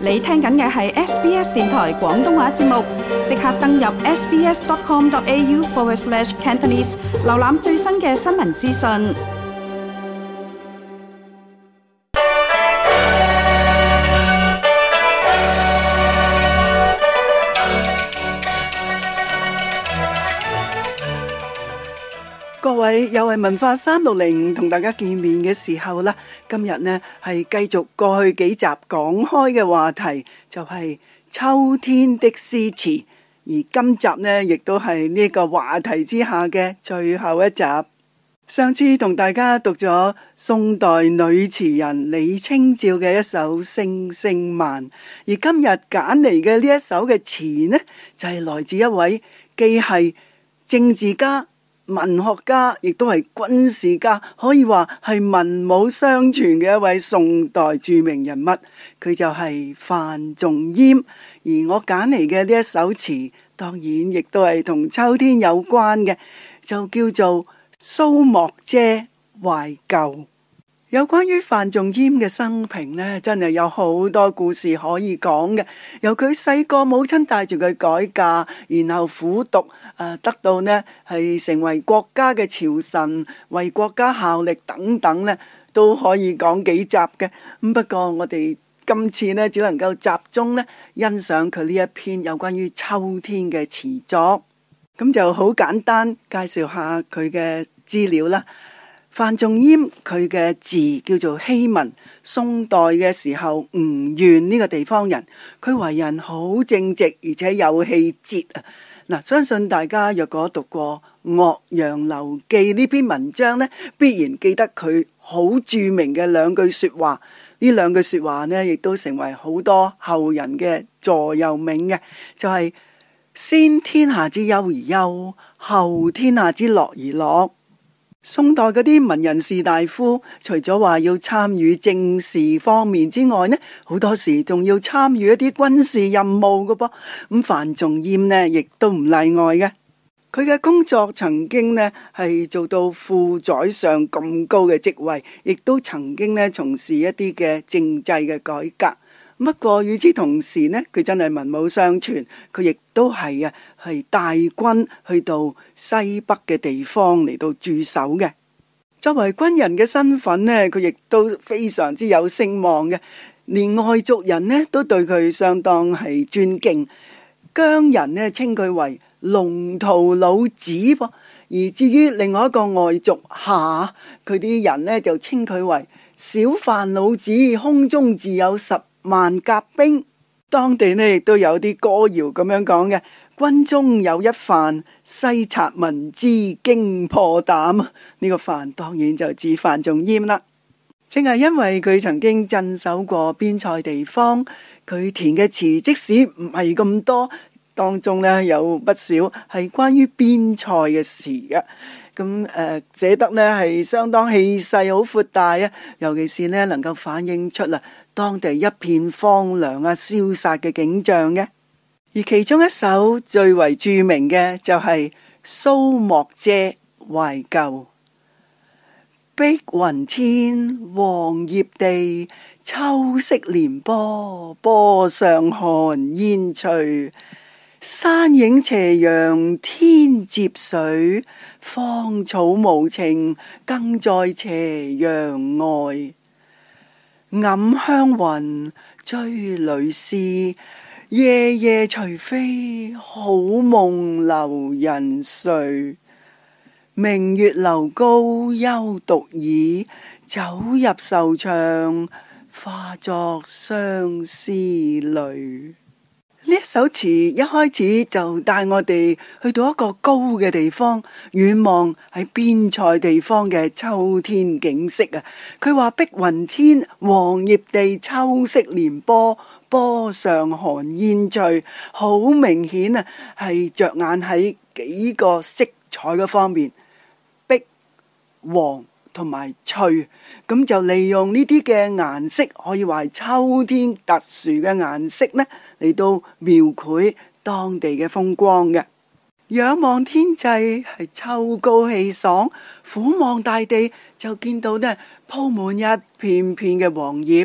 你聽緊嘅係 SBS 電台廣東話節目，即刻登入 sbs.com.au/cantonese 瀏覽最新嘅新聞資訊。 各位又係文化360同大家見面嘅時候啦，今日呢係繼續過去幾集講開嘅話題，就係秋天的詩詞，而今集呢亦都係呢個話題之下嘅最後一集。上次同大家讀咗宋代女詞人李清照嘅一首《聲聲慢》，而今日揀嚟嘅呢一首嘅詞呢，就係來自一位既係政治家、文學家，亦都係軍事家，可以話係文武雙全嘅一位宋代著名人物，佢就係范仲淹。而我揀嚟嘅呢一首詞，當然亦都係同秋天有關嘅，就叫做《蘇幕遮懷舊》。有關於范仲淹嘅生平呢，真係有好多故事可以講嘅。由佢細個母親帶住佢改嫁，然後苦讀，得到呢係成為國家嘅朝臣，為國家效力等等呢，都可以講幾集嘅。不過我哋今次呢，只能夠集中呢欣賞佢呢一篇有關於秋天嘅詞作。咁就好簡單介紹下佢嘅資料啦。范仲淹佢嘅字叫做希文，宋代嘅時候吳縣呢個地方人，佢為人好正直，而且有氣節啊！嗱，相信大家若果讀過《岳陽樓記》呢篇文章呢，必然記得佢好著名嘅兩句說話。呢兩句說話呢，亦都成為好多後人嘅座右銘嘅，就係先天下之憂而憂，後天下之樂而樂。宋代嗰啲文人士大夫，除咗話要參與政事方面之外呢，好多時仲要參與一啲軍事任務嘅噃。咁范仲淹呢，亦都唔例外嘅。佢嘅工作曾經呢係做到副宰相咁高嘅職位，亦都曾經呢從事一啲嘅政制嘅改革。不過與此同時呢，佢真係文武雙全，佢亦都係帶軍去到西北嘅地方嚟到駐守嘅。作為軍人嘅身份呢，佢亦都非常之有聲望嘅，連外族人呢都對佢相當係尊敬。姜人呢稱佢為龍圖老子噃，而至於另外一個外族夏，佢啲人呢就稱佢為小范老子，胸中自有10萬甲兵。當地呢亦都有啲歌謠咁樣講嘅，軍中有一范，西察聞之驚破膽。呢個范當然就指范仲淹啦。正係因為佢曾經鎮守過邊塞地方，佢填嘅詞即使唔係咁多，當中呢有不少係關於邊塞嘅詞嘅。咁寫得呢係相當氣勢好闊大啊，尤其是呢能夠反映出當地一片荒涼蕭殺嘅景象嘅。而其中一首最為著名嘅就係蘇幕遮懷舊。碧雲天，黃葉地，秋色連波，波上寒煙翠。山影斜陽天接水，芳草無情更在斜陽外。暗香雲追女絲，夜夜隨飛，好夢留人睡。明月樓高休獨倚，走入愁腸，化作相思淚。呢一首詞一開始就帶我哋去到一個高嘅地方，遠望喺邊塞地方嘅秋天景色啊！佢話碧雲天，黃葉地，秋色連波，波上寒煙翠，好明顯啊，係着眼喺幾個色彩嘅方面，碧、黃同埋翠，咁就利用呢啲嘅顏色，可以話係秋天特殊嘅顏色呢，嚟到描繪當地嘅風光嘅。仰望天際係秋高氣爽，俯望大地就見到呢鋪滿一片片嘅黃葉，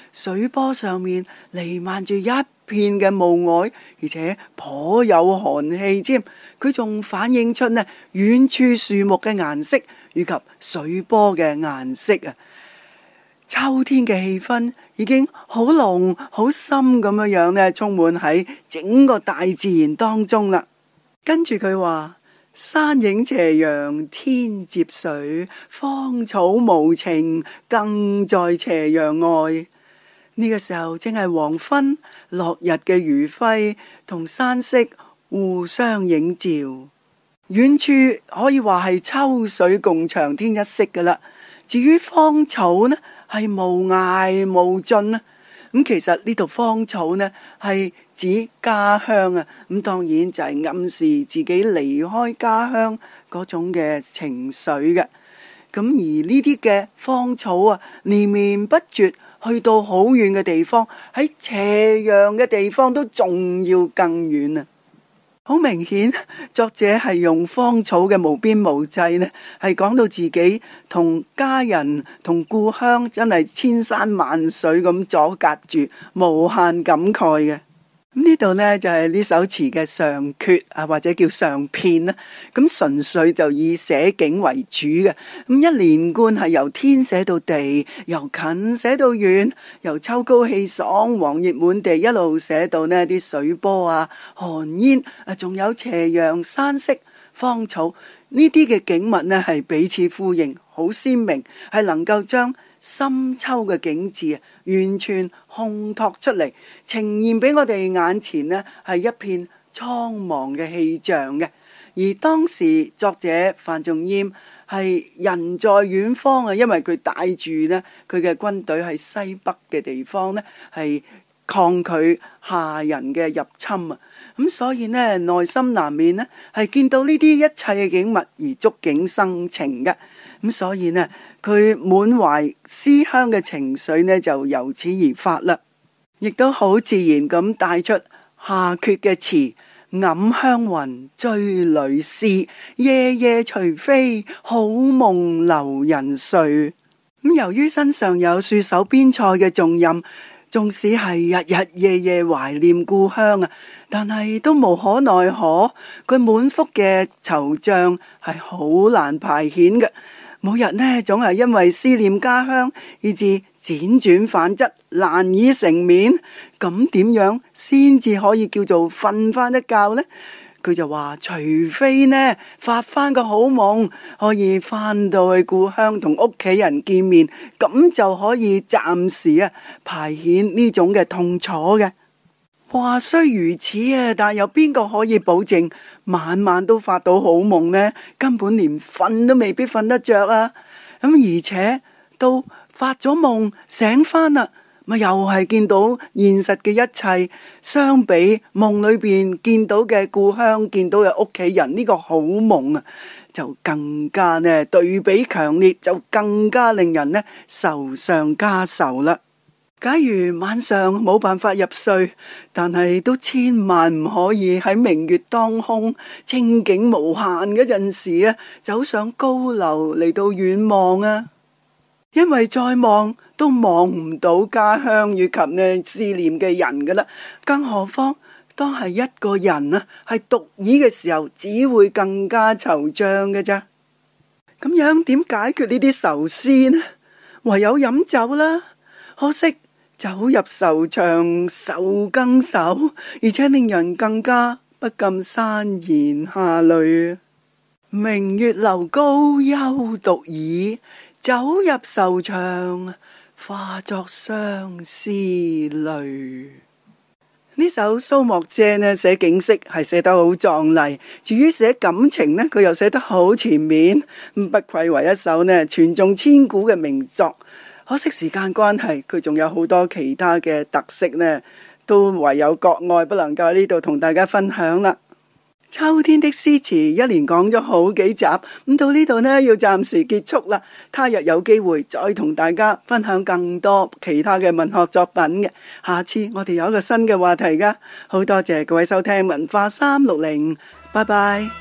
水波上面彌漫住一片嘅霧靄，而且頗有寒氣添。佢仲反映出呢遠處樹木嘅顏色以及水波嘅顏色啊！秋天嘅氣氛已經好濃好深咁樣呢，充滿喺整個大自然當中啦。跟住佢話：山影斜陽天接水，芳草無情更在斜陽外。呢個時候正係黃昏，落日嘅餘暉同山色互相映照，遠處可以話係秋水共長天一色噶啦。至於芳草呢，係無涯無盡啊！咁其實呢度芳草呢係指家鄉啊，咁當然就係暗示自己離開家鄉嗰種嘅情緒嘅。咁而呢啲嘅芳草啊，連綿不絕，去到好遠嘅地方，喺斜陽嘅地方都仲要更遠啊！好明顯，作者係用芳草嘅無邊無際呢，係講到自己同家人同故鄉真係千山萬水咁阻隔住，無限感慨嘅。呢度呢，就係呢首詞嘅上闕啊，或者叫上片啦。咁純粹就以寫景為主嘅。咁一連貫係由天寫到地，由近寫到遠，由秋高氣爽、黃葉滿地一路寫到呢啲水波啊、寒煙啊，仲有斜陽、山色、芳草呢啲嘅景物呢，係彼此呼應，好鮮明，係能夠將深秋嘅景致啊，完全烘托出嚟，呈現俾我哋眼前呢，係一片蒼茫嘅氣象嘅。而當時作者范仲淹係人在遠方啊，因為佢帶住呢佢嘅軍隊喺西北嘅地方呢，係抗拒夏人嘅入侵啊。咁所以呢，內心難免呢係見到呢啲一切嘅景物而觸景生情嘅。咁所以呢，佢滿懷思鄉嘅情緒呢，就由此而發啦，亦都好自然咁帶出下闕嘅詞：暗香雲追女思，夜夜隨飛，好夢留人睡。咁由於身上有戍守邊塞嘅重任，縱使係日日夜夜懷念故鄉啊，但係都無可奈何，佢滿腹嘅惆悵係好難排遣嘅。每日呢，總係因為思念家鄉，以致輾轉反側，難以成眠。咁點樣先至可以叫做瞓翻一覺呢？佢就話，除非呢發翻個好夢，可以翻到去故鄉同屋企人見面，咁就可以暫時排遣呢種嘅痛楚嘅。話雖如此啊，但有邊個可以保證晚晚都發到好夢呢？根本連瞓都未必瞓得着啊！咁而且到發咗夢醒翻啦，咪又係見到現實嘅一切，相比夢裏邊見到嘅故鄉、見到嘅屋企人，呢個好夢啊，就更加呢對比強烈，就更加令人呢愁上加愁啦。假如晚上冇辦法入睡，但係都千萬唔可以喺明月當空、清景無限嗰陣時走上高樓嚟到遠望啊！因為再望都望唔到家鄉以及呢思念嘅人噶啦，更何況當係一個人係獨倚嘅時候，只會更加惆悵嘅咋。咁樣點解決呢啲愁思呢？唯有飲酒啦。可惜酒入愁腸愁更愁，而且令人更加不禁潸然下淚。明月樓高休獨倚，酒入愁腸化作相思淚。呢首蘇幕遮呢寫景色係寫得好壯麗，至於寫感情呢，佢又寫得好前面，不愧為一首呢傳頌千古嘅名作。可惜時間關係，佢仲有好多其他嘅特色呢，都唯有國外不能夠喺呢度同大家分享啦。秋天的詩詞一連講咗好幾集，咁到呢度呢要暫時結束啦。他日有機會再同大家分享更多其他嘅文學作品嘅。下次我哋有一個新嘅話題噶，好多謝各位收聽文化360，拜拜。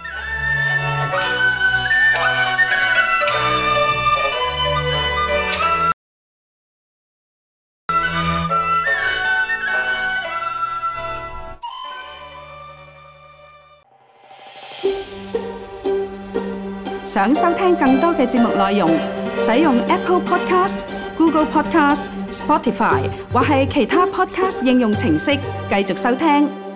想收聽更多嘅節目內容，使用 Apple Podcast、Google Podcast、Spotify 或係其他 Podcast 應用程式繼續收聽。